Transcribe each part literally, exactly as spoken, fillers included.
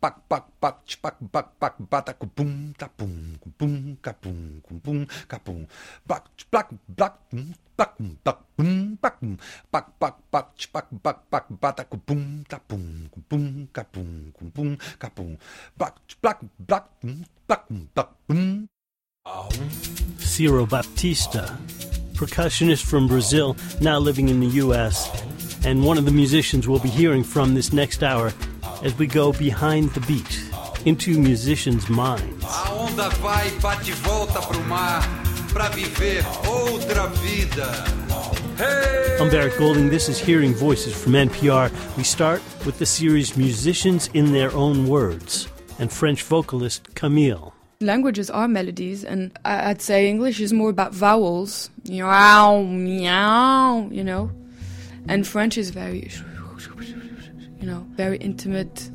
bak bak bak bak bak bak bak boom da boom boom ka boom boom ka boom bak bak bak bak bak boom bak bak bak bak bak bak bak bak boom da boom boom ka boom boom ka boom bak bak bak bak bak boom. Ciro Baptista, percussionist from Brazil, now living in the U S, and one of the musicians we'll be hearing from this next hour as we go behind the beat, into musicians' minds. A onda vai e bate volta pro mar, pra viver outra vida. Hey! I'm Barrett Golding. This is Hearing Voices from N P R. We start with the series Musicians in Their Own Words, and French vocalist Camille. Languages are melodies, and I'd say English is more about vowels, meow, meow, you know, and French is very, you know, very intimate.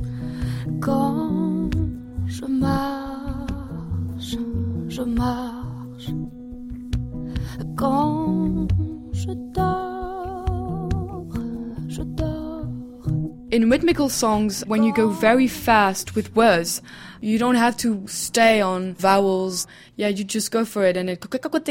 Quand je marche, je marche. Quand je dors, je dors. In rhythmical songs, when you go very fast with words, you don't have to stay on vowels. Yeah, you just go for it and it...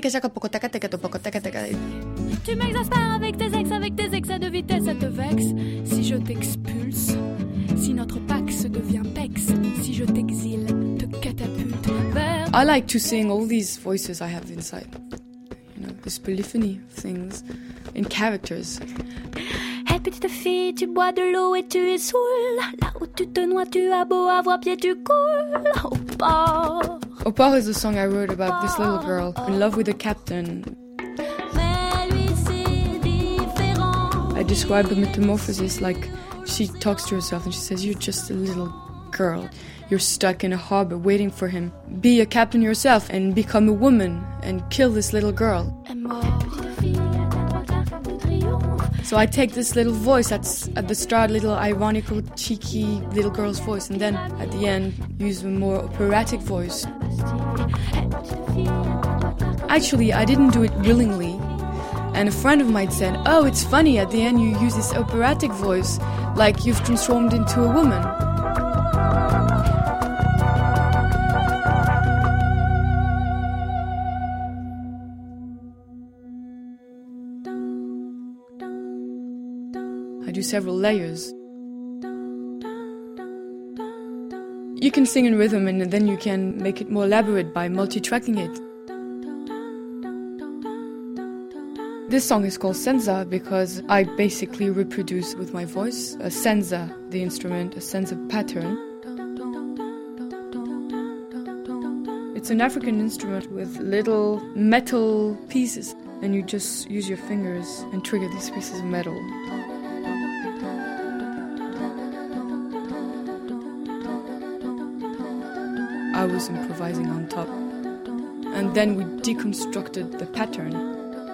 Tu m'exaspères avec tes ex, avec tes excès de vitesse, ça te vexe. Si je t'expulse, si notre pax devient pex, si je t'exile, te catapulte vers... I like to sing all these voices I have inside. You know, this polyphony of things in characters. Hey petite fille, tu bois de l'eau et tu es saoul. Là où tu te noies, tu as beau avoir pied, tu coules. Au port. Au port is a song I wrote about this little girl in love with a captain. I describe the metamorphosis like she talks to herself and she says, you're just a little girl. You're stuck in a harbor waiting for him. Be a captain yourself and become a woman and kill this little girl. So I take this little voice that's at the start, little ironical, cheeky little girl's voice, and then at the end use a more operatic voice. Actually, I didn't do it willingly. And a friend of mine said, oh, it's funny, at the end you use this operatic voice, like you've transformed into a woman. I do several layers. You can sing in rhythm and then you can make it more elaborate by multi-tracking it. This song is called Senza because I basically reproduce with my voice a senza, the instrument, a senza pattern. It's an African instrument with little metal pieces, and you just use your fingers and trigger these pieces of metal. I was improvising on top. And then we deconstructed the pattern.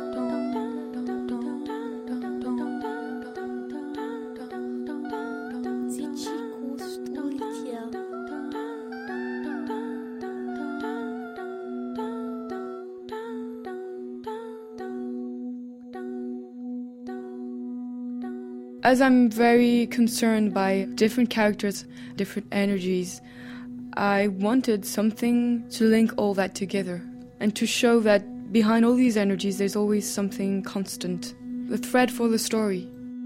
As I'm very concerned by different characters, different energies, I wanted something to link all that together and to show that behind all these energies there's always something constant, the thread for the story.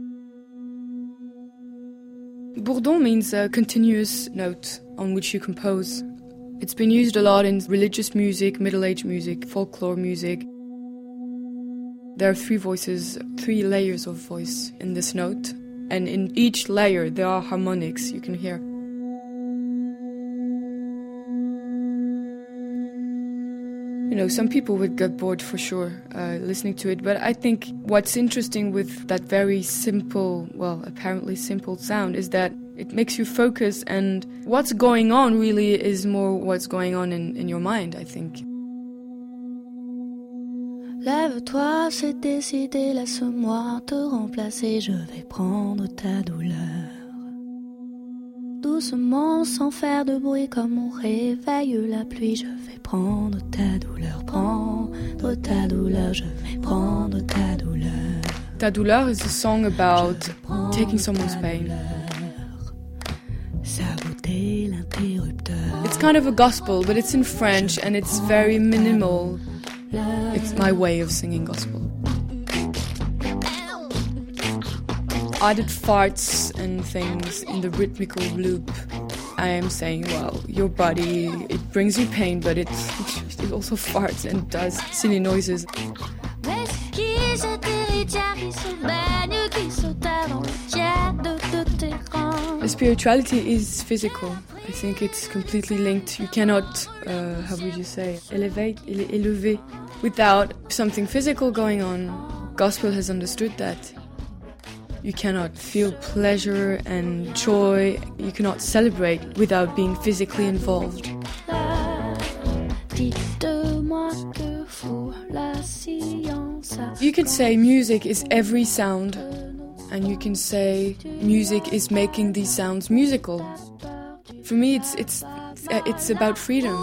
Bourdon means a continuous note on which you compose. It's been used a lot in religious music, middle-age music, folklore music. There are three voices, three layers of voice in this note, and in each layer there are harmonics you can hear. You know, some people would get bored for sure uh, listening to it, but I think what's interesting with that very simple, well, apparently simple sound is that it makes you focus, and what's going on really is more what's going on in, in your mind, I think. Lève-toi, c'est décidé, laisse-moi te remplacer, je vais prendre ta douleur. Doucement, sans faire de bruit, comme on réveille la pluie, je vais prendre ta douleur, prendre ta douleur, je vais prendre ta douleur. Ta douleur is a song about taking someone's pain. Ça It's kind of a gospel, but it's in French and it's very minimal. It's my way of singing gospel. I did farts and things in the rhythmical loop. I am saying, well, your body, it brings you pain, but it, it also farts and does silly noises. Spirituality is physical. I think it's completely linked. You cannot, uh, how would you say, elevate, ele- élever without something physical going on. Gospel has understood that. You cannot feel pleasure and joy. You cannot celebrate without being physically involved. You could say music is every sound, and you can say music is making these sounds musical. For me, it's it's it's about freedom.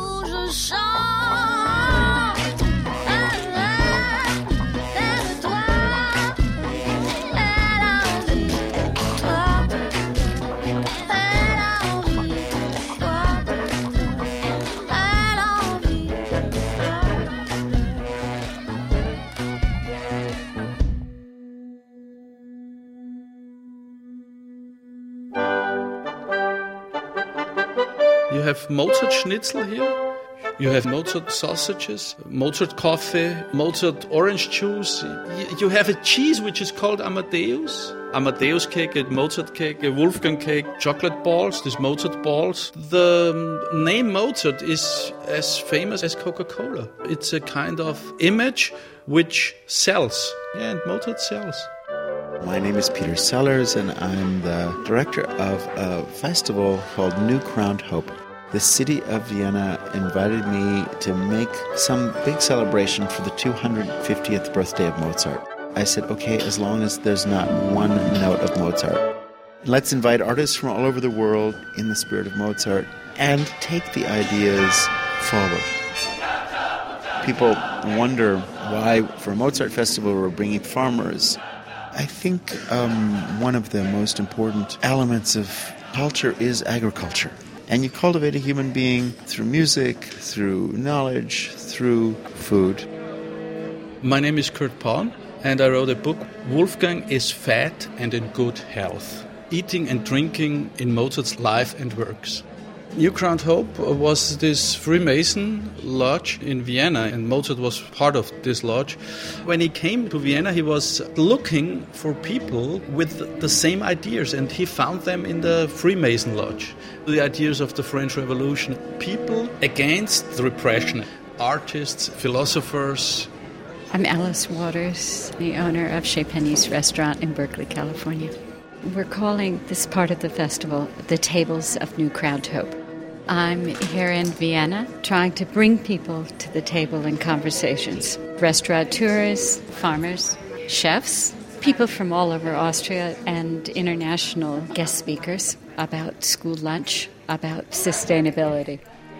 You have Mozart schnitzel here, you have Mozart sausages, Mozart coffee, Mozart orange juice. You have a cheese which is called Amadeus. Amadeus cake, a Mozart cake, a Wolfgang cake, chocolate balls, these Mozart balls. The name Mozart is as famous as Coca-Cola. It's a kind of image which sells. Yeah, and Mozart sells. My name is Peter Sellers, and I'm the director of a festival called New Crowned Hope. The city of Vienna invited me to make some big celebration for the two hundred fiftieth birthday of Mozart. I said, okay, as long as there's not one note of Mozart. Let's invite artists from all over the world in the spirit of Mozart and take the ideas forward. People wonder why, for a Mozart festival, we're bringing farmers. I think um, one of the most important elements of culture is agriculture. And you cultivate a human being through music, through knowledge, through food. My name is Kurt Paun, and I wrote a book, Wolfgang is Fat and in Good Health. Eating and drinking in Mozart's life and works. New Crowned Hope was this Freemason lodge in Vienna, and Mozart was part of this lodge. When he came to Vienna, he was looking for people with the same ideas, and he found them in the Freemason lodge. The ideas of the French Revolution, people against the repression, artists, philosophers. I'm Alice Waters, the owner of Chez Penny's restaurant in Berkeley, California. We're calling this part of the festival the Tables of New Crowned Hope. I'm here in Vienna trying to bring people to the table in conversations. Restaurateurs, farmers, chefs, people from all over Austria, and international guest speakers about school lunch, about sustainability.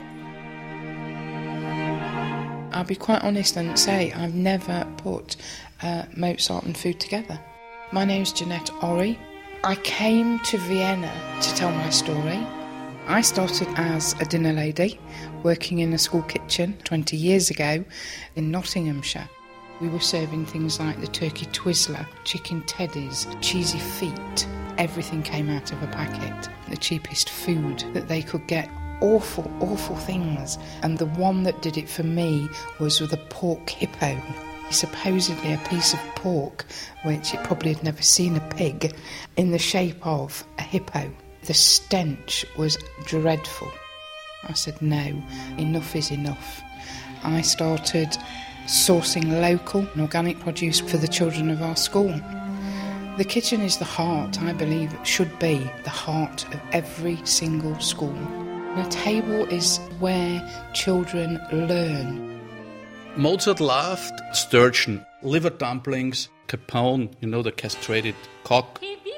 I'll be quite honest and say I've never put uh, Mozart and food together. My name's Jeanette Ori. I came to Vienna to tell my story. I started as a dinner lady, working in a school kitchen twenty years ago in Nottinghamshire. We were serving things like the turkey twizzler, chicken teddies, cheesy feet. Everything came out of a packet. The cheapest food that they could get. Awful, awful things. And the one that did it for me was with a pork hippo. Supposedly a piece of pork, which it probably had never seen a pig, in the shape of a hippo. The stench was dreadful. I said, no, enough is enough. I started sourcing local and organic produce for the children of our school. The kitchen is the heart, I believe, it should be the heart of every single school. And a table is where children learn. Mozart loved sturgeon, liver dumplings, capone, you know, the castrated cock,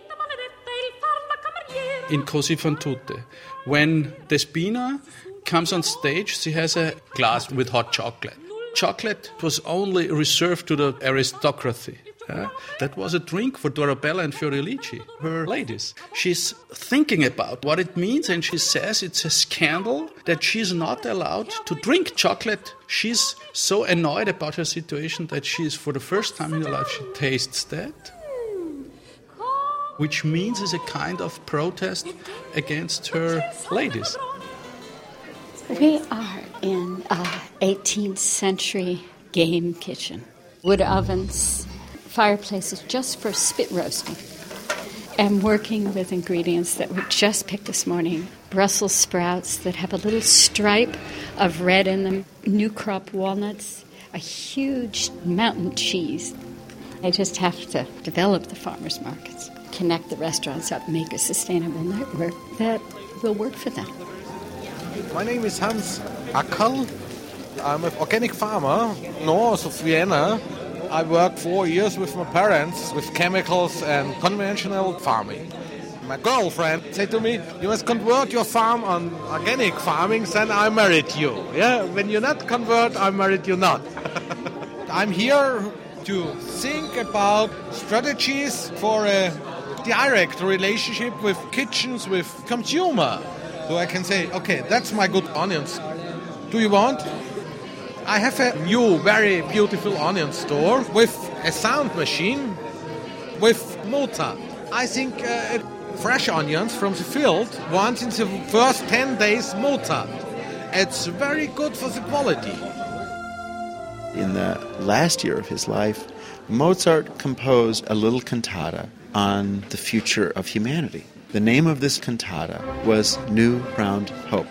in Così fan tutte. When Despina comes on stage, she has a glass with hot chocolate. Chocolate was only reserved to the aristocracy. Uh, that was a drink for Dorabella and Fiorilici, her ladies. She's thinking about what it means, and she says it's a scandal that she's not allowed to drink chocolate. She's so annoyed about her situation that she's, for the first time in her life, she tastes that, which means is a kind of protest against her ladies. We are in an eighteenth century game kitchen. Wood ovens, fireplaces just for spit roasting, and working with ingredients that were just picked this morning. Brussels sprouts that have a little stripe of red in them, new crop walnuts, a huge mountain cheese. I just have to develop the farmers markets, connect the restaurants up, make a sustainable network that will work for them. My name is Hans Ackerl. I'm an organic farmer north of Vienna. I worked four years with my parents with chemicals and conventional farming. My girlfriend said to me, you must convert your farm on organic farming, then I married you. Yeah, when you not convert, I married you not. I'm here to think about strategies for a direct relationship with kitchens, with consumer. So I can say, okay, that's my good onions. Do you want? I have a new, very beautiful onion store with a sound machine, with Mozart. I think uh, fresh onions from the field, once in the first ten days, Mozart. It's very good for the quality. In the last year of his life, Mozart composed a little cantata on the future of humanity. The name of this cantata was New Crowned Hope.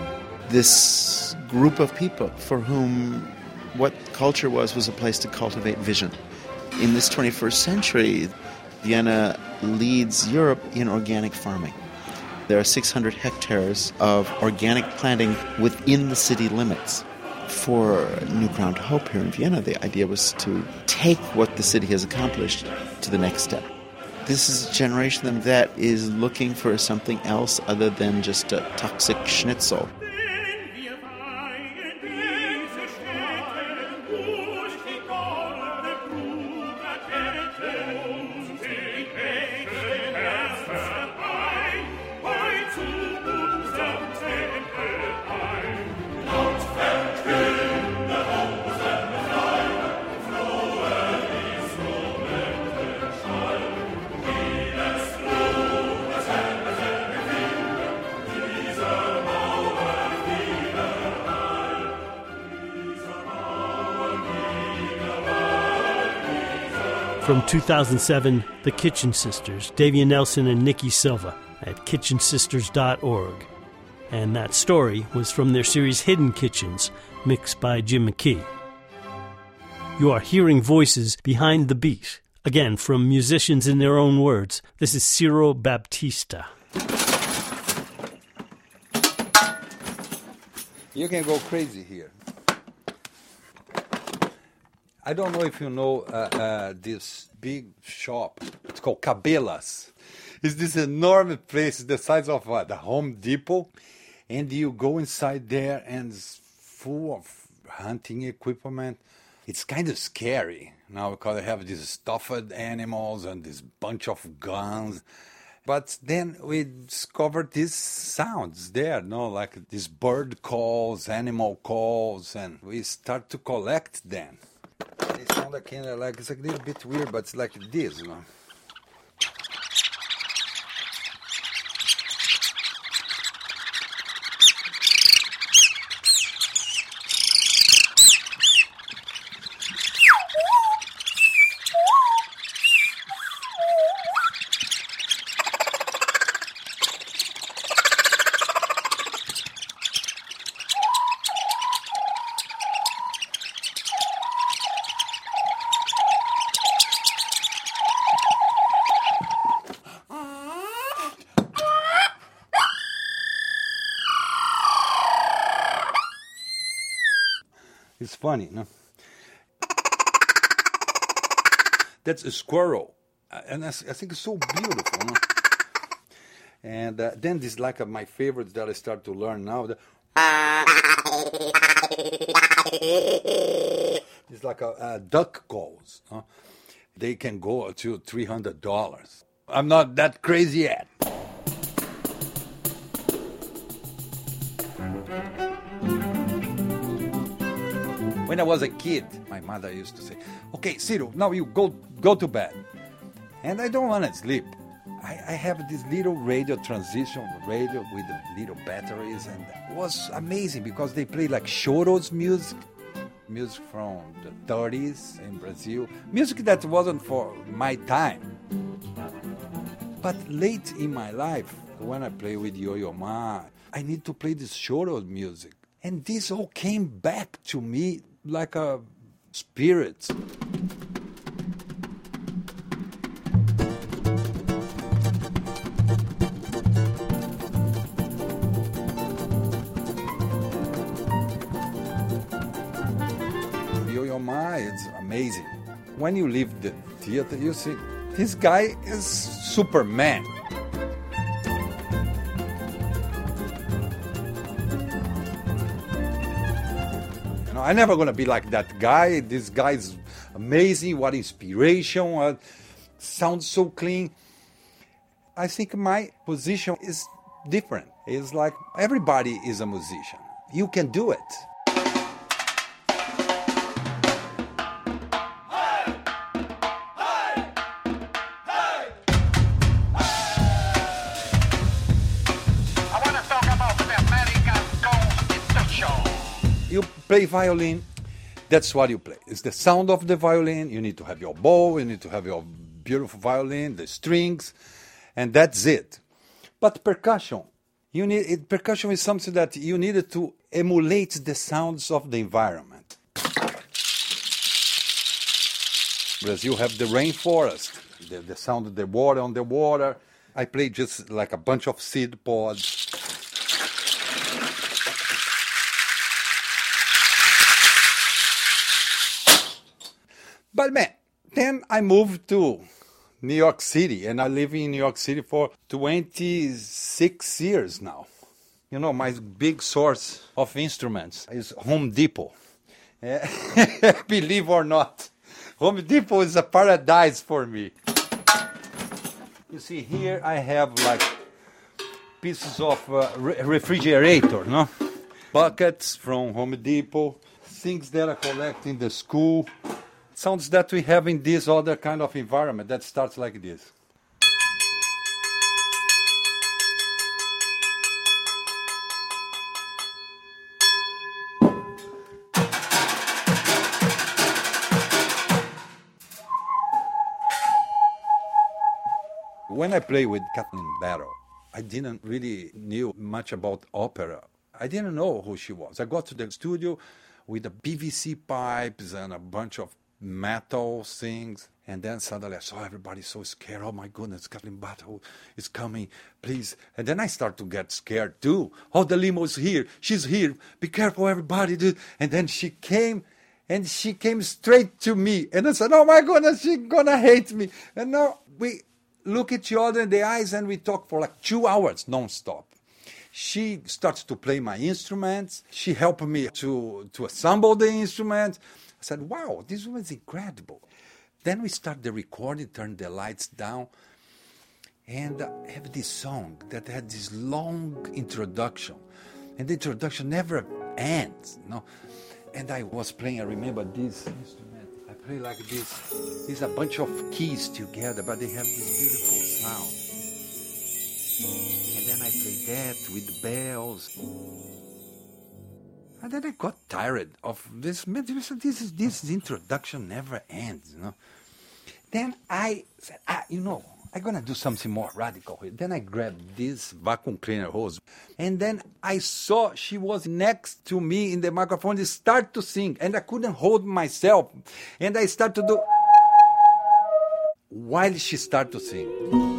This group of people for whom what culture was was a place to cultivate vision. In this twenty-first century, Vienna leads Europe in organic farming. There are six hundred hectares of organic planting within the city limits. For New Crowned Hope here in Vienna, the idea was to take what the city has accomplished to the next step. This is a generation that is looking for something else other than just a toxic schnitzel. From two thousand seven, The Kitchen Sisters, Davia Nelson and Nikki Silva at kitchen sisters dot org. And that story was from their series Hidden Kitchens, mixed by Jim McKee. You are hearing voices behind the beat. Again, from musicians in their own words. This is Ciro Baptista. You can go crazy here. I don't know if you know uh, uh, this big shop. It's called Cabela's. It's this enormous place the size of uh, the Home Depot. And you go inside there and it's full of hunting equipment. It's kind of scary now because they have these stuffed animals and this bunch of guns. But then we discovered these sounds there, no, like these bird calls, animal calls, and we start to collect them. They sound like, kind of like, it's a little bit weird, but it's like this, you know. It's funny, no? That's a squirrel, and I, I think it's so beautiful, no? And uh, then this like uh, my favorites that I start to learn now. The it's like a, a duck calls, no? they can go to three hundred dollars. I'm not that crazy yet. When I was a kid, my mother used to say, okay, Ciro, now you go go to bed. And I don't want to sleep. I, I have this little radio transition radio with the little batteries, and it was amazing because they play like choros music, music from the thirties in Brazil, music that wasn't for my time. But late in my life, when I play with Yo-Yo Ma, I need to play this choro music. And this all came back to me like a spirit. Yo-Yo Ma is amazing. When you leave the theater, you see, this guy is Superman. You know, I'm never gonna be like that guy. This guy is amazing. What inspiration! What sounds so clean. I think my position is different. It's like everybody is a musician. You can do it. You play violin, that's what you play. It's the sound of the violin. You need to have your bow, you need to have your beautiful violin, the strings, and that's it. But percussion, you need it, percussion is something that you needed to emulate the sounds of the environment. Brazil have the rainforest, the, the sound of the water on the water. I play just like a bunch of seed pods. But man, then I moved to New York City, and I live in New York City for twenty-six years now. You know, my big source of instruments is Home Depot. Believe or not, Home Depot is a paradise for me. You see, here I have like pieces of uh, re- refrigerator, no? Buckets from Home Depot, things that I collect in the school. Sounds that we have in this other kind of environment that starts like this. When I play with Kathleen Battle, I didn't really knew much about opera. I didn't know who she was. I got to the studio with the P V C pipes and a bunch of metal things, and then suddenly I saw everybody so scared. Oh my goodness, Kathleen Battle is coming, please. And then I start to get scared too. Oh, the limo's here, she's here, be careful everybody, dude. And then she came, and she came straight to me, and I said, oh my goodness, she's gonna hate me. And now we look at each other in the eyes and we talk for like two hours non-stop. She starts to play my instruments, she helped me to, to assemble the instruments. I said, wow, this was incredible. Then we start the recording, turn the lights down, and uh, have this song that had this long introduction. And the introduction never ends, you know. And I was playing, I remember this instrument. I play like this. It's a bunch of keys together, but they have this beautiful sound. And then I play that with bells. And then I got tired of this. This, this, this introduction never ends, you know. Then I said, ah, you know, I'm going to do something more radical here. Then I grabbed this vacuum cleaner hose. And then I saw she was next to me in the microphone. She started to sing. And I couldn't hold myself. And I started to do... While she started to sing...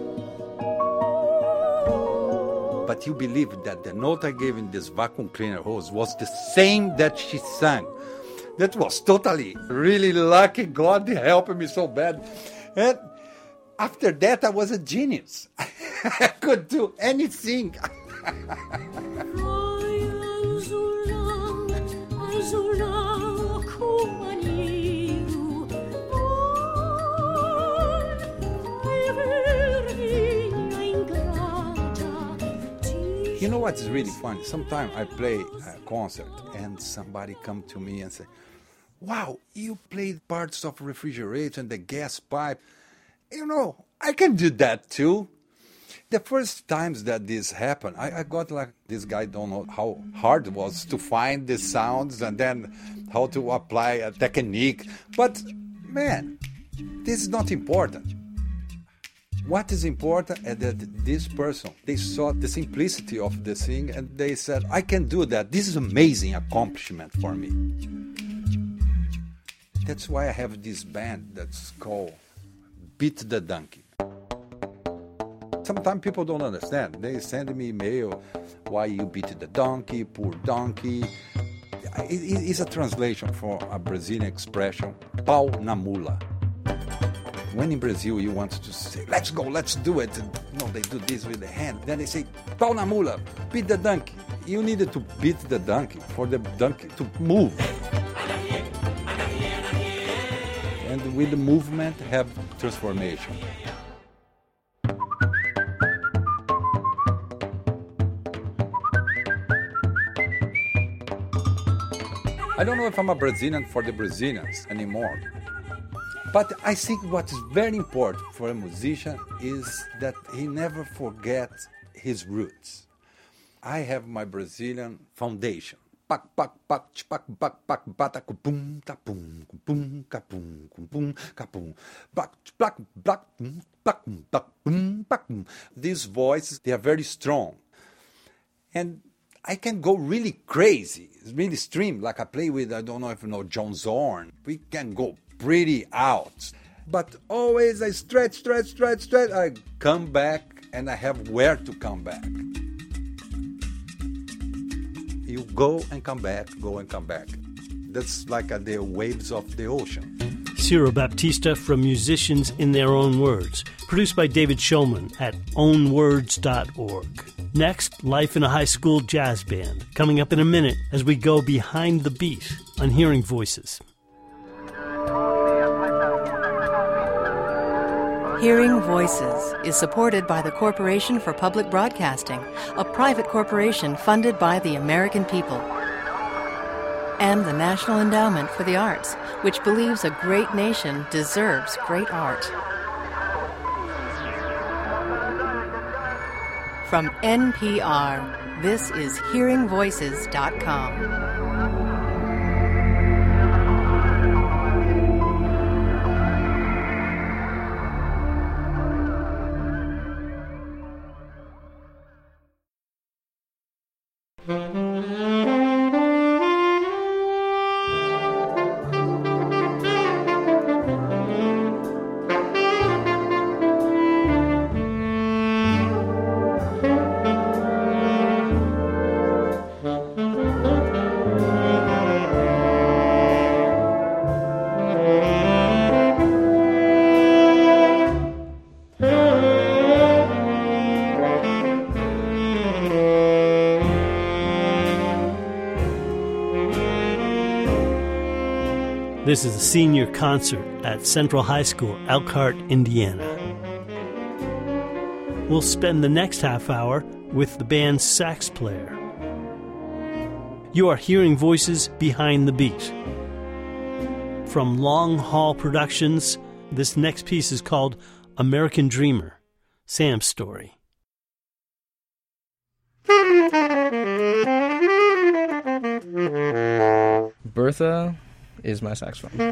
But you believe that the note I gave in this vacuum cleaner hose was the same that she sang. That was totally, really lucky. God helped me so bad. And after that, I was a genius. I could do anything. know what's really funny? Sometimes I play a concert and somebody come to me and say, wow, you played parts of refrigerator and the gas pipe. You know, I can do that too. The first times that this happened, I, I got like, this guy don't know how hard it was to find the sounds and then how to apply a technique. But man, this is not important. What is important is that this person, they saw the simplicity of the thing and they said, I can do that. This is an amazing accomplishment for me. That's why I have this band that's called Beat the Donkey. Sometimes people don't understand. They send me email, why you beat the donkey, poor donkey. It, it, it's a translation for a Brazilian expression, pau na mula. When in Brazil you want to say, let's go, let's do it. And, you know, they do this with the hand. Then they say, pau na mula, beat the donkey. You needed to beat the donkey for the donkey to move. And with the movement have transformation. I don't know if I'm a Brazilian for the Brazilians anymore. But I think what is very important for a musician is that he never forgets his roots. I have my Brazilian foundation. Pak pak pak pak pak pak bata kupum ta pum kupum kapum kupum kapum pak pak pak pak pak pum pak. These voices, they are very strong. And I can go really crazy, really stream, like I play with, I don't know if you know, John Zorn. We can go pretty out. But always I stretch, stretch, stretch, stretch. I come back and I have where to come back. You go and come back, go and come back. That's like uh, the waves of the ocean. Ciro Baptista from Musicians in Their Own Words, produced by David Shulman at own words dot org. Next, Life in a High School Jazz Band, coming up in a minute as we go behind the beat on Hearing Voices. Hearing Voices is supported by the Corporation for Public Broadcasting, a private corporation funded by the American people, and the National Endowment for the Arts, which believes a great nation deserves great art. From N P R, this is hearing voices dot com. This is a senior concert at Central High School, Elkhart, Indiana. We'll spend the next half hour with the band's sax player. You are hearing voices behind the beat. From Long Haul Productions, this next piece is called American Dreamer, Sam's Story. Bertha is my saxophone.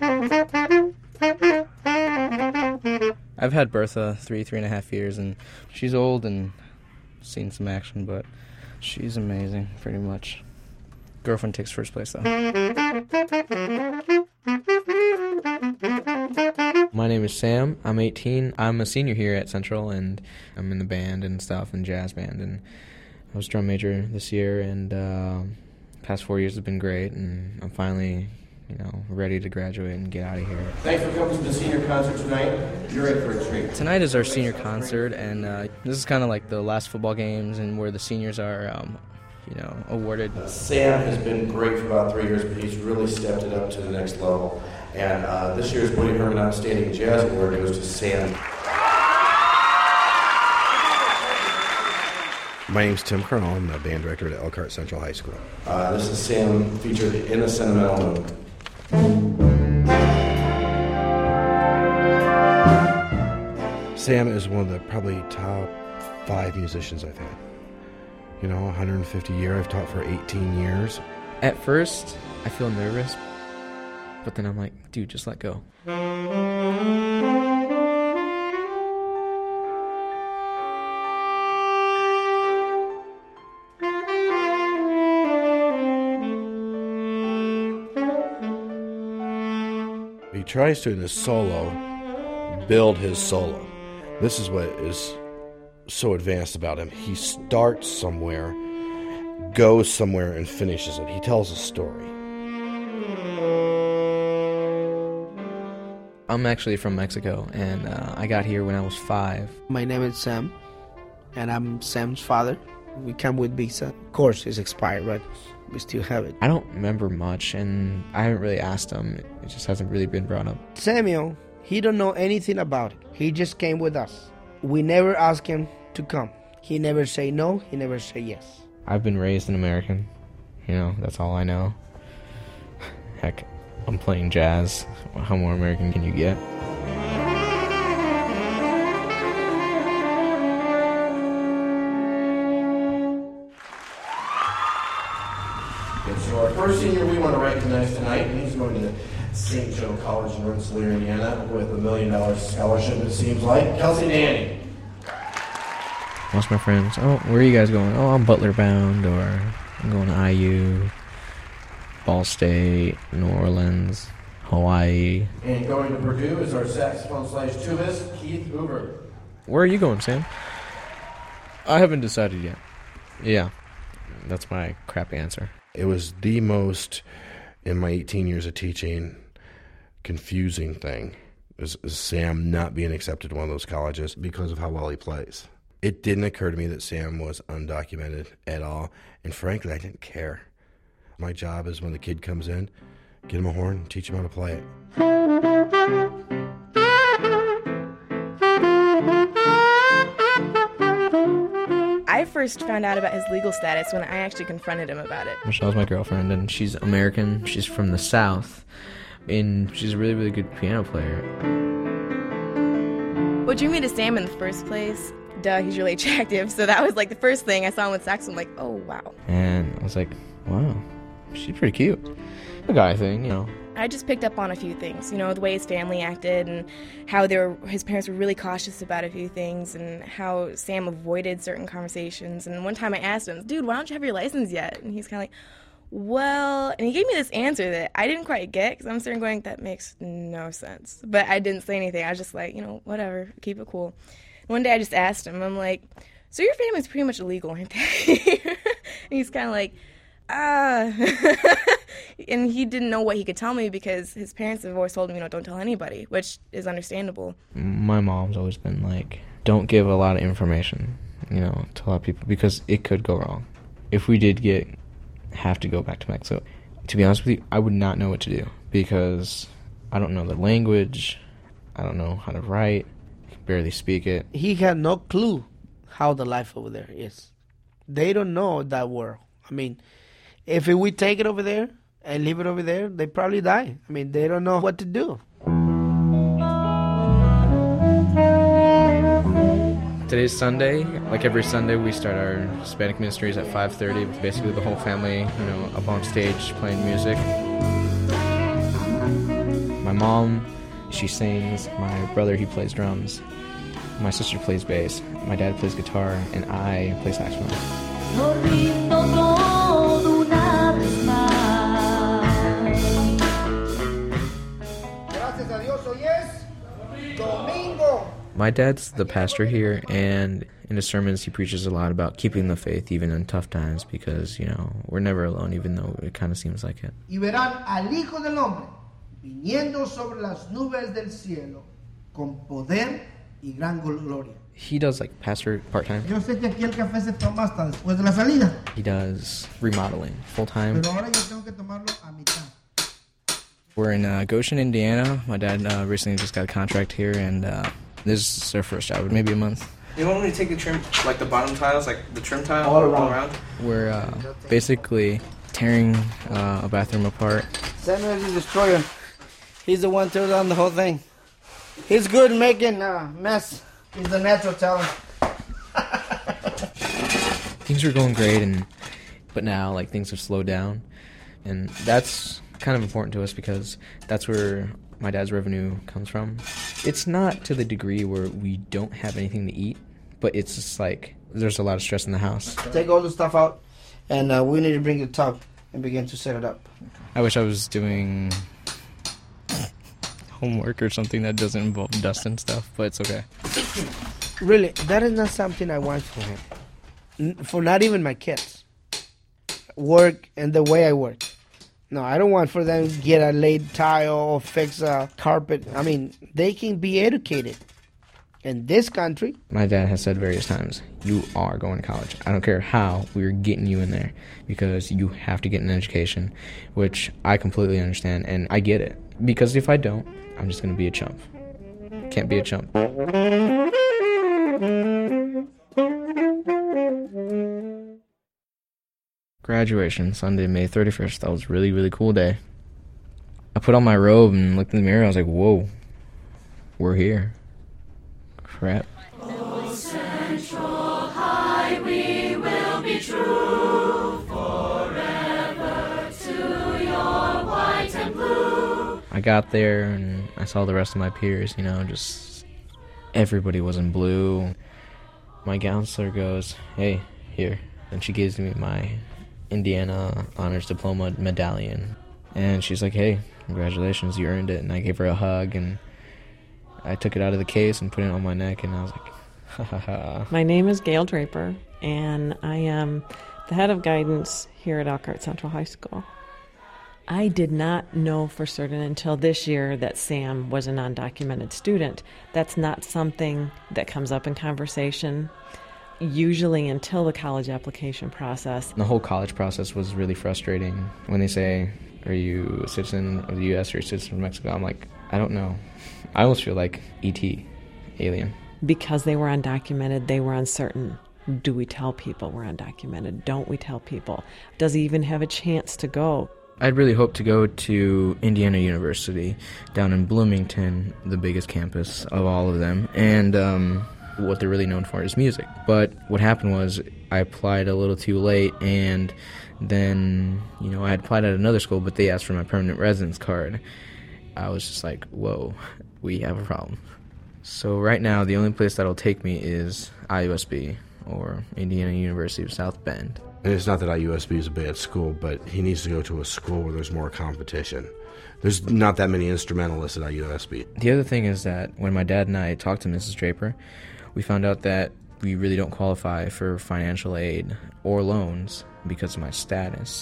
I've had Bertha three, three and a half years, and she's old and seen some action, but she's amazing, pretty much. Girlfriend takes first place, though. My name is Sam. I'm eighteen. I'm a senior here at Central, and I'm in the band and stuff, and jazz band, and I was drum major this year, and uh, past four years have been great, and I'm finally, you know, ready to graduate and get out of here. Thanks for coming to the senior concert tonight. You're in for a treat. Tonight is our senior concert, and uh, this is kind of like the last football games and where the seniors are, um, you know, awarded. Uh, Sam has been great for about three years, but he's really stepped it up to the next level. And uh, this year's Woody Herman Outstanding Jazz Award goes to Sam. My name's Tim Colonel. I'm the band director at Elkhart Central High School. Uh, this is Sam, featured in a sentimental mood. Sam is one of the probably top five musicians I've had. You know, one hundred fifty year. I've taught for eighteen years. At first, I feel nervous, but then I'm like, dude, just let go. He tries to, in his solo, build his solo. This is what is so advanced about him. He starts somewhere, goes somewhere, and finishes it. He tells a story. I'm actually from Mexico, and uh, I got here when I was five. My name is Sam, and I'm Sam's father. We come with visa. Of course, it's expired, but we still have it. I don't remember much, and I haven't really asked him. It just hasn't really been brought up. Samuel, he don't know anything about it. He just came with us. We never asked him to come. He never say no, he never say yes. I've been raised an American. You know, that's all I know. Heck, I'm playing jazz. How more American can you get? Okay, so our first senior we want to recognize tonight, he's going to Saint Joe College in Rensselaer, Indiana, with a million dollar scholarship, it seems like. Kelsey Danny. Most of my friends, oh, where are you guys going? Oh, I'm Butler bound, or I'm going to I U, Ball State, New Orleans, Hawaii. And going to Purdue is our saxophone slash tubist, Keith Hoover. Where are you going, Sam? I haven't decided yet. Yeah, that's my crappy answer. It was the most, in my eighteen years of teaching, confusing thing, is, is Sam not being accepted to one of those colleges because of how well he plays. It didn't occur to me that Sam was undocumented at all, and frankly, I didn't care. My job is when the kid comes in, get him a horn, and teach him how to play it. I first found out about his legal status when I actually confronted him about it. Michelle's my girlfriend, and she's American. She's from the South, and she's a really, really good piano player. What drew me to Sam in the first place? Duh, he's really attractive. So that was like the first thing I saw him with saxophone. Like, oh wow. And I was like, wow, she's pretty cute. The guy thing, you know. I just picked up on a few things, you know, the way his family acted and how they were, his parents were really cautious about a few things and how Sam avoided certain conversations. And one time I asked him, dude, why don't you have your license yet? And he's kind of like, well, and he gave me this answer that I didn't quite get because I'm sitting going, that makes no sense. But I didn't say anything. I was just like, you know, whatever, keep it cool. One day I just asked him, I'm like, so your family's pretty much illegal, aren't they? And he's kind of like, ah. And he didn't know what he could tell me because his parents have always told him, you know, don't tell anybody, which is understandable. My mom's always been like, don't give a lot of information, you know, to a lot of people because it could go wrong. If we did get, have to go back to Mexico, to be honest with you, I would not know what to do because I don't know the language, I don't know how to write, I can barely speak it. He had no clue how the life over there is. They don't know that world. I mean, if we take it over there and leave it over there, they probably die. I mean, they don't know what to do. Today's Sunday. Like every Sunday, we start our Hispanic ministries at five thirty with basically the whole family, you know, up on stage playing music. My mom, she sings. My brother, he plays drums. My sister plays bass. My dad plays guitar, and I play saxophone. My dad's the pastor here, and in his sermons he preaches a lot about keeping the faith even in tough times because, you know, we're never alone even though it kind of seems like it. Y verán al Hijo del Hombre viniendo sobre las nubes del cielo con poder y gran gloria. He does like pastor part-time. Yo sé que aquí el café se toma hasta después de la salida. He does remodeling full-time. Pero ahora yo tengo que tomarlo a mitad. We're in uh, Goshen, Indiana. My dad uh, recently just got a contract here, and uh, this is our first job, maybe a month. You want me to take the trim, like the bottom tiles, like the trim tile, All around. We're uh, basically tearing uh, a bathroom apart. Samuel is the destroyer. He's the one who tore down the whole thing. He's good making a uh, mess. He's the natural talent. Things were going great, and but now like things have slowed down, and that's kind of important to us because that's where my dad's revenue comes from. It's not to the degree where we don't have anything to eat, but it's just like there's a lot of stress in the house. Take all the stuff out, and uh, we need to bring the tub and begin to set it up. I wish I was doing homework or something that doesn't involve dust and stuff, but it's okay. Really, that is not something I want for him. N- for not even my kids. Work and the way I work. No, I don't want for them to get a laid tile or fix a carpet. I mean, they can be educated. In this country... My dad has said various times, you are going to college. I don't care how, we're getting you in there because you have to get an education, which I completely understand, and I get it. Because if I don't, I'm just going to be a chump. Can't be a chump. Graduation, Sunday, May thirty-first. That was a really, really cool day. I put on my robe and looked in the mirror. I was like, whoa, we're here. Crap. Oh, Central High, we will be true forever to your white and blue. I got there and I saw the rest of my peers, you know, just everybody was in blue. My counselor goes, hey, here. And she gives me my Indiana Honors Diploma medallion. And she's like, hey, congratulations, you earned it. And I gave her a hug, and I took it out of the case and put it on my neck, and I was like, ha ha ha. My name is Gail Draper, and I am the head of guidance here at Elkhart Central High School. I did not know for certain until this year that Sam was an undocumented student. That's not something that comes up in conversation, usually until the college application process. The whole college process was really frustrating. When they say, are you a citizen of the U S or a citizen of Mexico? I'm like, I don't know. I almost feel like E T, alien. Because they were undocumented, they were uncertain. Do we tell people we're undocumented? Don't we tell people? Does he even have a chance to go? I'd really hoped to go to Indiana University down in Bloomington, the biggest campus of all of them, and um, what they're really known for is music. But what happened was I applied a little too late, and then, you know, I had applied at another school, but they asked for my permanent residence card. I was just like, whoa, we have a problem. So right now, the only place that'll take me is I U S B, or Indiana University of South Bend. And it's not that I U S B is a bad school, but he needs to go to a school where there's more competition. There's not that many instrumentalists at I U S B. The other thing is that when my dad and I talked to Missus Draper, we found out that we really don't qualify for financial aid or loans because of my status.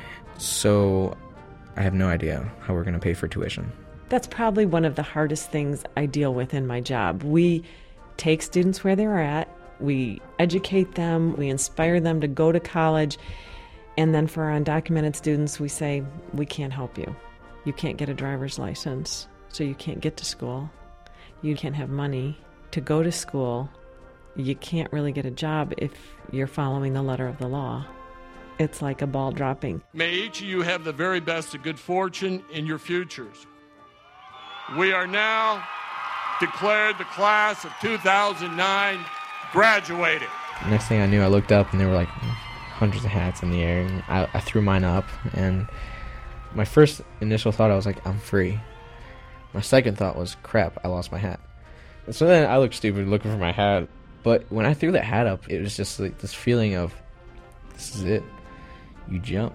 So I have no idea how we're going to pay for tuition. That's probably one of the hardest things I deal with in my job. We take students where they're at, we educate them, we inspire them to go to college, and then for our undocumented students, we say, we can't help you. You can't get a driver's license, so you can't get to school. You can't have money to go to school. You can't really get a job if you're following the letter of the law. It's like a ball dropping. May each of you have the very best of good fortune in your futures. We are now declared the class of two thousand nine graduated. Next thing I knew, I looked up and there were like hundreds of hats in the air, and I, I threw mine up, and my first initial thought, I was like, I'm free. My second thought was, crap, I lost my hat. And so then I looked stupid looking for my hat, but when I threw that hat up, it was just like this feeling of, this is it. You jump.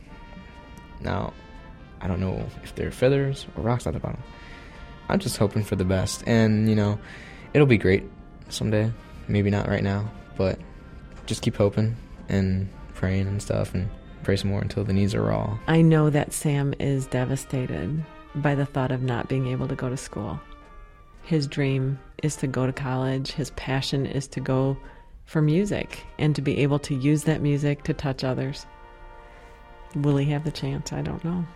Now, I don't know if there are feathers or rocks at the bottom. I'm just hoping for the best, and, you know, it'll be great someday. Maybe not right now, but just keep hoping and praying and stuff, and pray some more until the knees are raw. I know that Sam is devastated by the thought of not being able to go to school. His dream is to go to college. His passion is to go for music and to be able to use that music to touch others. Will he have the chance? I don't know.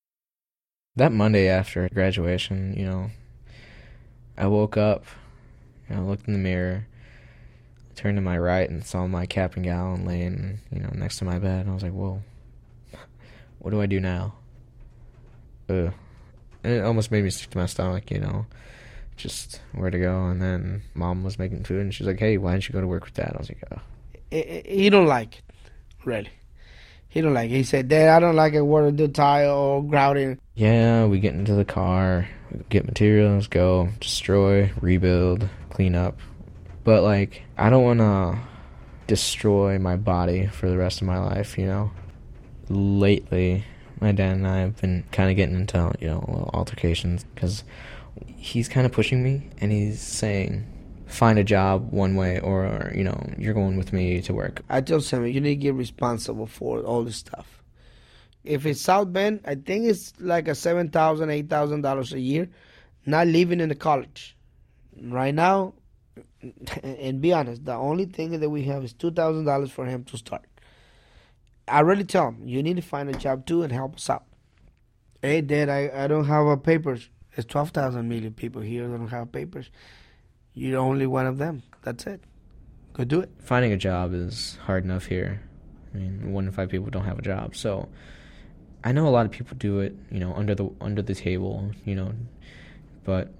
That Monday after graduation, you know, I woke up I looked in the mirror, turned to my right, and saw my cap and gown laying, you know, next to my bed. And I was like, whoa, what do I do now? Ugh. And it almost made me sick to my stomach, you know, just where to go. And then Mom was making food, and she's like, hey, why didn't you go to work with Dad? I was like, oh. He don't like it, really. He don't like it. He said, Dad, I don't like it working do tile or grouting. Yeah, we get into the car, we get materials, go, destroy, rebuild, clean up. But, like, I don't want to destroy my body for the rest of my life, you know? Lately, my dad and I have been kind of getting into, you know, little altercations because he's kind of pushing me, and he's saying, find a job one way, or, you know, you're going with me to work. I tell Sammy, you need to get responsible for all this stuff. If it's South Bend, I think it's like a seven thousand dollars, eight thousand dollars a year, not living in the college. Right now, and be honest, the only thing that we have is two thousand dollars for him to start. I really tell him, you need to find a job too and help us out. Hey, Dad, I, I don't have a papers. There's twelve thousand million people here that don't have papers. You're only one of them. That's it. Go do it. Finding a job is hard enough here. I mean, one in five people don't have a job. So I know a lot of people do it, you know, under the under the table, you know, but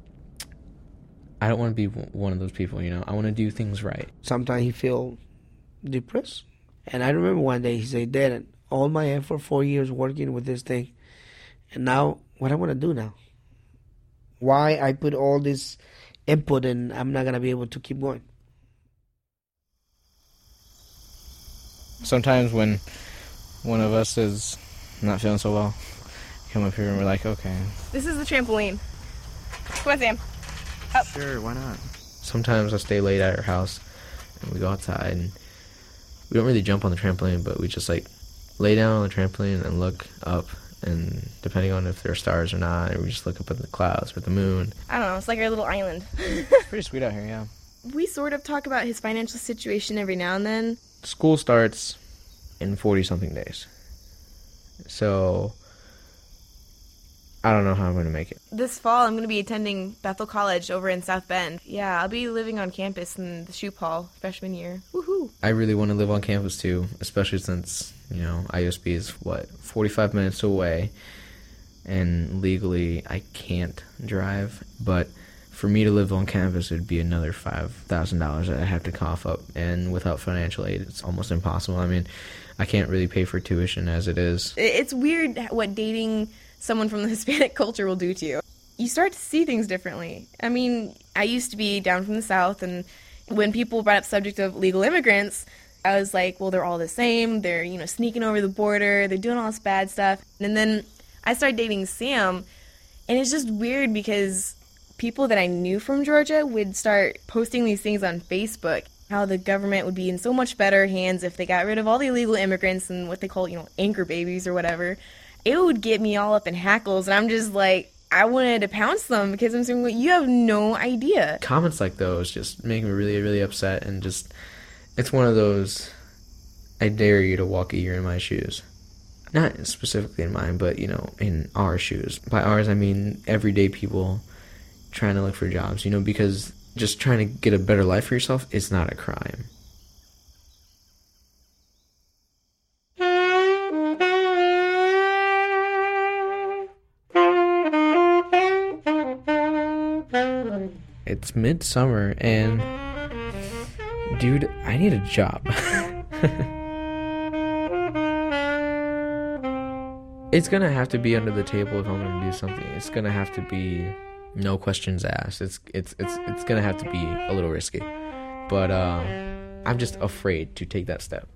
I don't want to be one of those people, you know. I want to do things right. Sometimes he feel depressed. And I remember one day he said, Dad, all my effort, four years working with this thing, and now what I want to do now? Why I put all this input and I'm not going to be able to keep going. Sometimes when one of us is not feeling so well, we come up here and we're like, okay. This is the trampoline. Come on, Sam. Up. Sure, why not? Sometimes I stay late at our house and we go outside and we don't really jump on the trampoline, but we just like lay down on the trampoline and look up. And depending on if there are stars or not, we just look up at the clouds or the moon. I don't know. It's like our little island. It's pretty sweet out here, yeah. We sort of talk about his financial situation every now and then. School starts in forty-something days. So I don't know how I'm going to make it. This fall, I'm going to be attending Bethel College over in South Bend. Yeah, I'll be living on campus in the Shoup Hall freshman year. Woohoo! I really want to live on campus, too, especially since, you know, I U S B is, what, forty-five minutes away, and legally I can't drive. But for me to live on campus, it would be another five thousand dollars that I have to cough up, and without financial aid, it's almost impossible. I mean, I can't really pay for tuition as it is. It's weird what dating someone from the Hispanic culture will do to you. You start to see things differently. I mean, I used to be down from the South, and when people brought up subject of legal immigrants, I was like, well, they're all the same. They're, you know, sneaking over the border. They're doing all this bad stuff. And then I started dating Sam, and it's just weird because people that I knew from Georgia would start posting these things on Facebook, how the government would be in so much better hands if they got rid of all the illegal immigrants and what they call, you know, anchor babies or whatever. It would get me all up in hackles, and I'm just like, I wanted to pounce them because I'm saying, well, you have no idea. Comments like those just make me really, really upset, and just, it's one of those, I dare you to walk a year in my shoes. Not specifically in mine, but, you know, in our shoes. By ours, I mean everyday people trying to look for jobs, you know, because just trying to get a better life for yourself is not a crime. It's midsummer, and dude, I need a job. It's gonna have to be under the table if I'm gonna do something. It's gonna have to be no questions asked. It's it's it's it's gonna have to be a little risky, but uh, I'm just afraid to take that step.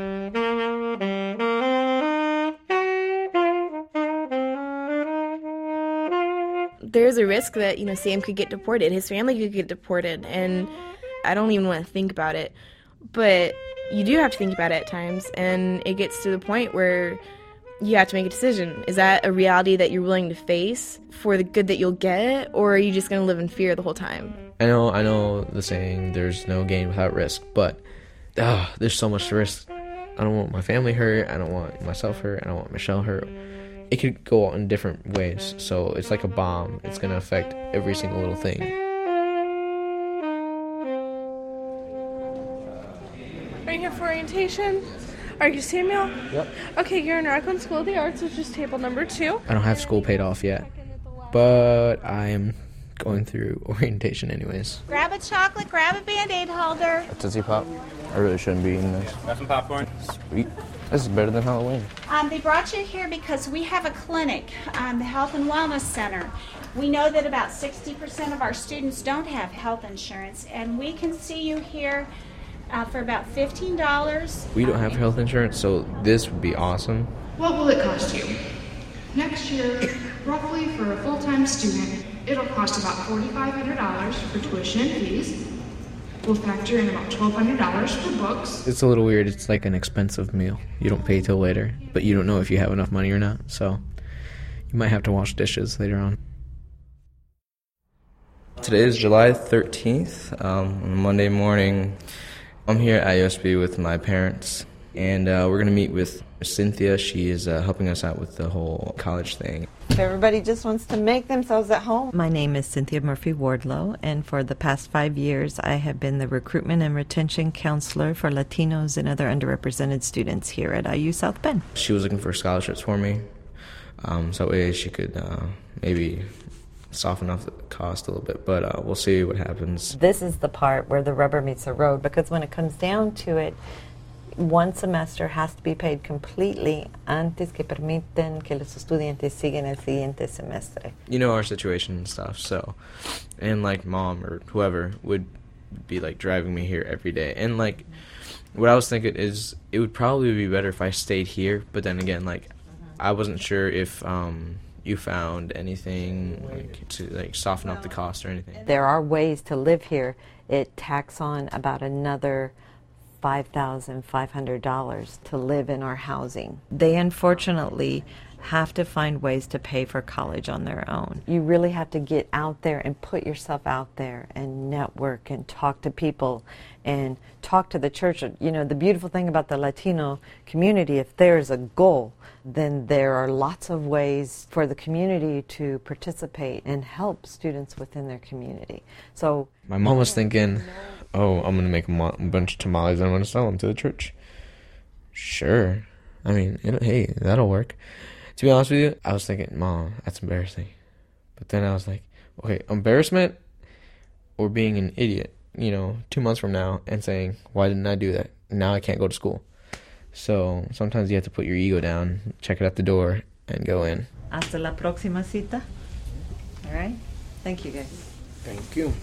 There's a risk that, you know, Sam could get deported. His family could get deported, and I don't even want to think about it. But you do have to think about it at times, and it gets to the point where you have to make a decision. Is that a reality that you're willing to face for the good that you'll get, or are you just going to live in fear the whole time? I know, I know the saying, there's no gain without risk, but uh, there's so much to risk. I don't want my family hurt. I don't want myself hurt. I don't want Michelle hurt. It could go in different ways, so it's like a bomb. It's going to affect every single little thing. for orientation. Are you Samuel? Yep. Okay, you're in Raccoon School of the Arts, which is table number two. I don't have school paid off yet, but I am going through orientation anyways. Grab a chocolate, grab a Band-Aid holder. Tootsie Pop. I really shouldn't be eating this. Got some popcorn? Sweet. This is better than Halloween. Um, they brought you here because we have a clinic, um, the Health and Wellness Center. We know that about sixty percent of our students don't have health insurance, and we can see you here uh, for about fifteen dollars. We don't have health insurance, so this would be awesome. What will it cost you? Next year, roughly for a full-time student, it'll cost about forty-five hundred dollars for tuition and fees. We'll factor in about twelve hundred dollars for books. It's a little weird. It's like an expensive meal. You don't pay till later, but you don't know if you have enough money or not, so you might have to wash dishes later on. Today is July thirteenth, um, on a Monday morning. I'm here at I U S B with my parents, and uh, we're going to meet with Cynthia. She is uh, helping us out with the whole college thing. If everybody just wants to make themselves at home. My name is Cynthia Murphy Wardlow, and for the past five years, I have been the recruitment and retention counselor for Latinos and other underrepresented students here at I U South Bend. She was looking for scholarships for me, um, so that way she could uh, maybe soften up the cost a little bit, but uh, we'll see what happens. This is the part where the rubber meets the road, because when it comes down to it, one semester has to be paid completely antes que permiten que los estudiantes sigan el siguiente semestre. You know our situation and stuff, so, and like mom or whoever would be like driving me here every day, and like what I was thinking is it would probably be better if I stayed here, but then again, like I wasn't sure if um you found anything like to like soften up the cost or anything. There are ways to live here. It tacks on about another five thousand five hundred dollars to live in our housing. They unfortunately have to find ways to pay for college on their own. You really have to get out there and put yourself out there and network and talk to people and talk to the church. You know, the beautiful thing about the Latino community, if there's a goal, then there are lots of ways for the community to participate and help students within their community. So my mom was thinking, oh, I'm going to make a, mo- a bunch of tamales and I'm going to sell them to the church. Sure. I mean, it, hey, that'll work. To be honest with you, I was thinking, Mom, that's embarrassing. But then I was like, okay, embarrassment or being an idiot, you know, two months from now and saying, why didn't I do that? Now I can't go to school. So sometimes you have to put your ego down, check it at the door, and go in. Hasta la próxima cita. All right? Thank you, guys. Thank you.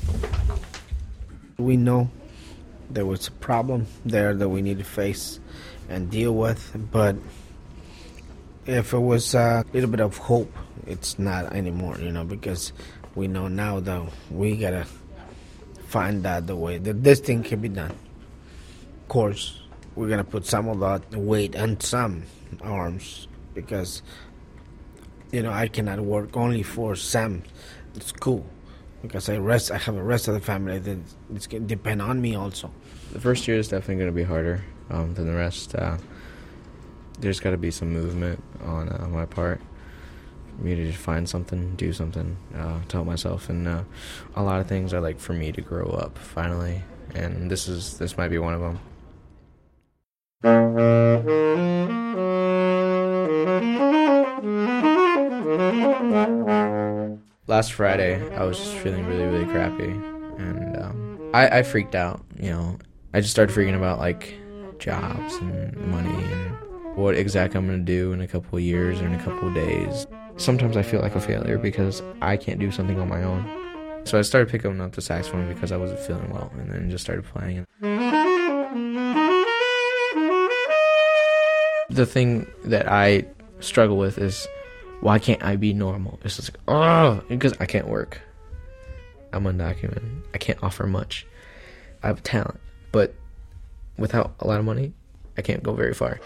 We know there was a problem there that we need to face and deal with, but if it was a little bit of hope, it's not anymore, you know, because we know now that we gotta find out the way that this thing can be done. Of course, we're gonna put some of that weight on some arms because, you know, I cannot work only for Sam. It's cool because I rest. I have a rest of the family that it's gonna depend on me also. The first year is definitely going to be harder um, than the rest. Uh, there's got to be some movement on uh, my part for me to just find something, do something, uh, to help myself. And uh, a lot of things are like for me to grow up finally, and this is this might be one of them. Last Friday, I was just feeling really, really crappy, and um, I, I freaked out, you know. I just started freaking about, like, jobs and money and what exactly I'm going to do in a couple of years or in a couple of days. Sometimes I feel like a failure because I can't do something on my own. So I started picking up the saxophone because I wasn't feeling well, and then just started playing it. The thing that I struggle with is, why can't I be normal? It's just like, oh, because I can't work. I'm undocumented. I can't offer much. I have talent, but without a lot of money, I can't go very far.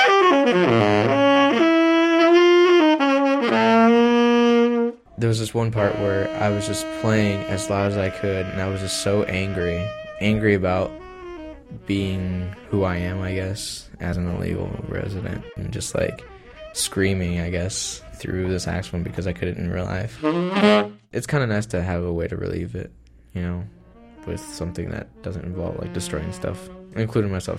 There was this one part where I was just playing as loud as I could, and I was just so angry. Angry about being who I am, I guess, as an illegal resident. And just like screaming, I guess, through the saxophone because I couldn't in real life. It's kind of nice to have a way to relieve it, you know, with something that doesn't involve like destroying stuff. including myself.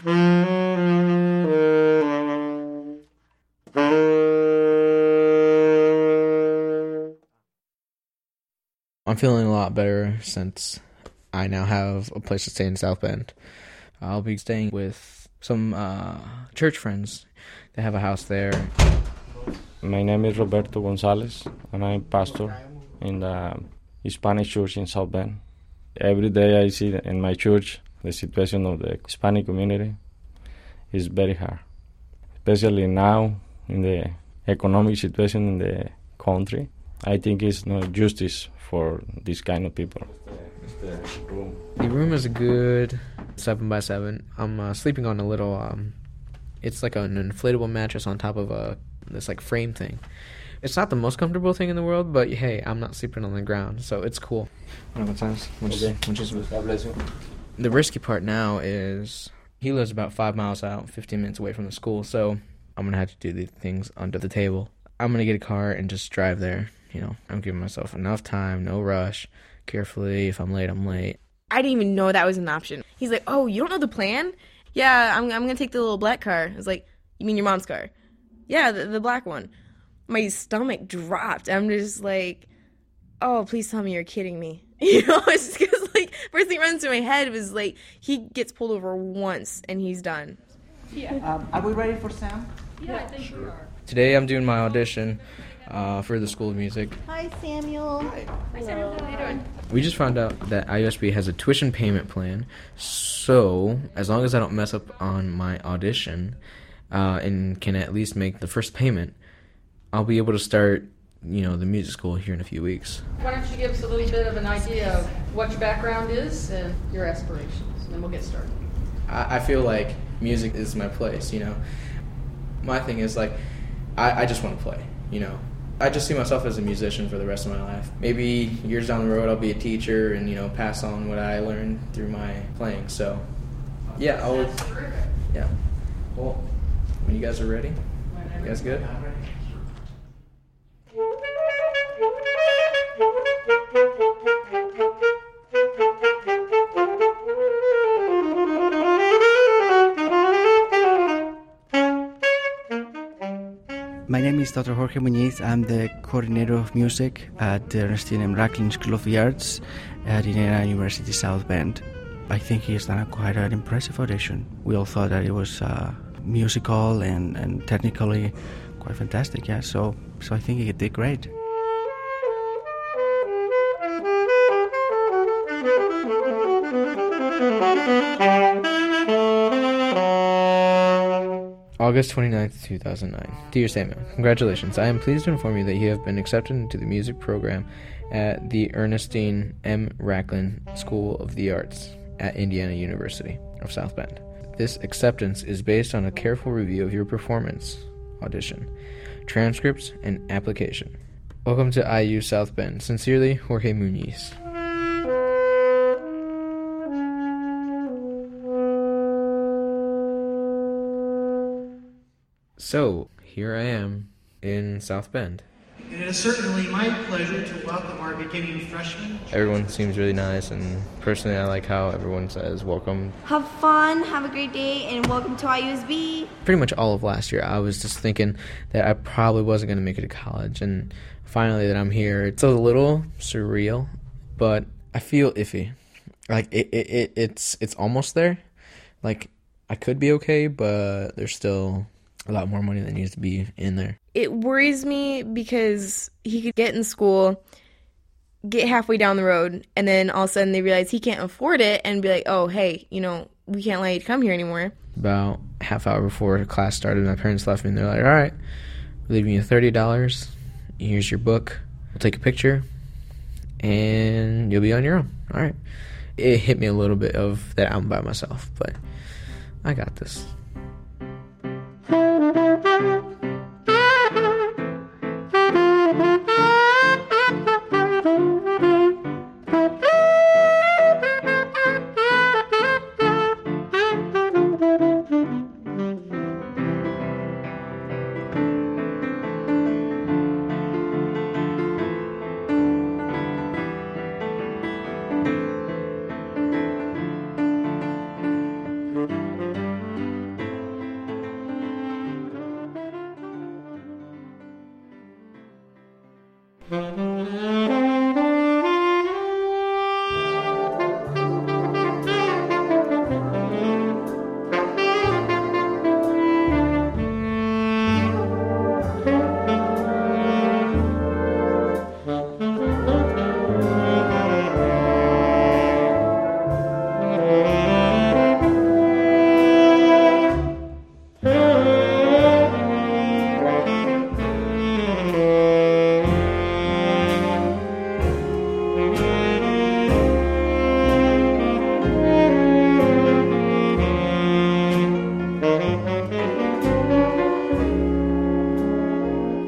I'm feeling a lot better since I now have a place to stay in South Bend. I'll be staying with some uh, church friends. They have a house there. My name is Roberto Gonzalez, and I'm pastor in the Hispanic church in South Bend. Every day I see in my church the situation of the Hispanic community is very hard, especially now in the economic situation in the country. I think it's not justice for this kind of people. The room is a good seven by seven. I'm uh, sleeping on a little, um, it's like an inflatable mattress on top of a this like frame thing. It's not the most comfortable thing in the world, but hey, I'm not sleeping on the ground, so it's cool. The risky part now is he lives about five miles out, fifteen minutes away from the school, so I'm gonna have to do the things under the table. I'm gonna get a car and just drive there. You know, I'm giving myself enough time, no rush, carefully. If I'm late, I'm late. I didn't even know that was an option. He's like, oh, you don't know the plan? Yeah, I'm I'm going to take the little black car. I was like, you mean your mom's car? Yeah, the, the black one. My stomach dropped. I'm just like, oh, please tell me you're kidding me. You know, it's just because, like, first thing runs through my head was, like, he gets pulled over once and he's done. Yeah. Um, are we ready for Sam? Yeah, I think we are. Today I'm doing my audition uh, for the School of Music. Hi, Samuel. Hi. Hi, Samuel. How are you doing? We just found out that I U S B has a tuition payment plan, so as long as I don't mess up on my audition uh, and can at least make the first payment, I'll be able to start, you know, the music school here in a few weeks. Why don't you give us a little bit of an idea of what your background is and your aspirations, and then we'll get started. I, I feel like music is my place, you know. My thing is, like, I, I just want to play, you know. I just see myself as a musician for the rest of my life. Maybe years down the road I'll be a teacher and, you know, pass on what I learned through my playing. So, yeah, I would. Yeah. Well, when you guys are ready, you guys good? My name is Doctor Jorge Muñiz. I'm the coordinator of music at the Ernestine M. Racklin School of the Arts at Indiana University South Bend. I think he's done a quite an impressive audition. We all thought that it was uh, musical and, and technically quite fantastic, yeah, so, so I think he did great. August twenty-ninth, two thousand nine. Dear Samuel, congratulations. I am pleased to inform you that you have been accepted into the music program at the Ernestine M. Racklin School of the Arts at Indiana University of South Bend. This acceptance is based on a careful review of your performance, audition, transcripts, and application. Welcome to I U South Bend. Sincerely, Jorge Muñiz. So, here I am in South Bend. It is certainly my pleasure to welcome our beginning freshmen. Everyone seems really nice, and personally I like how everyone says welcome. Have fun, have a great day, and welcome to I U S B. Pretty much all of last year I was just thinking that I probably wasn't going to make it to college, and finally that I'm here, it's a little surreal, but I feel iffy. Like, it, it, it it's it's almost there. Like, I could be okay, but there's still a lot more money that needs to be in there. It worries me because he could get in school, get halfway down the road, and then all of a sudden they realize he can't afford it and be like, oh, hey, you know, we can't let you come here anymore. About a half hour before class started, my parents left me, and they're like, all right, we're leaving you thirty dollars. Here's your book. We'll take a picture, and you'll be on your own. All right. It hit me a little bit of that I'm by myself, but I got this.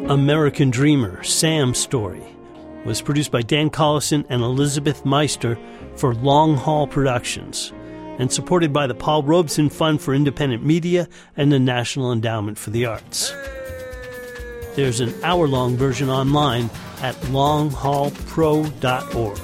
American Dreamer, Sam's Story, was produced by Dan Collison and Elizabeth Meister for Long Haul Productions and supported by the Paul Robeson Fund for Independent Media and the National Endowment for the Arts. There's an hour-long version online at long haul pro dot org.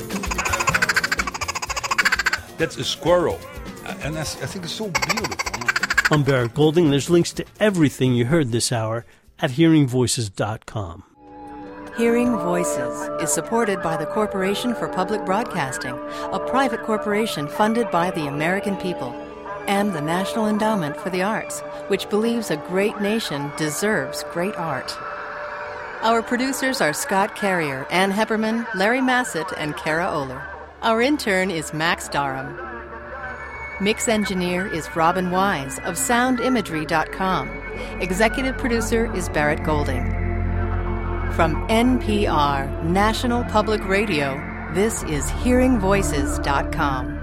That's a squirrel, and that's, I think it's so beautiful. I'm Barrett Golding. There's links to everything you heard this hour at hearing voices dot com. Hearing Voices is supported by the Corporation for Public Broadcasting, a private corporation funded by the American people, and the National Endowment for the Arts, which believes a great nation deserves great art. Our producers are Scott Carrier, Ann Hepperman, Larry Massett, and Kara Oler. Our intern is Max Darham. Mix engineer is Robin Wise of sound imagery dot com. Executive producer is Barrett Golding. From N P R, National Public Radio, this is hearing voices dot com.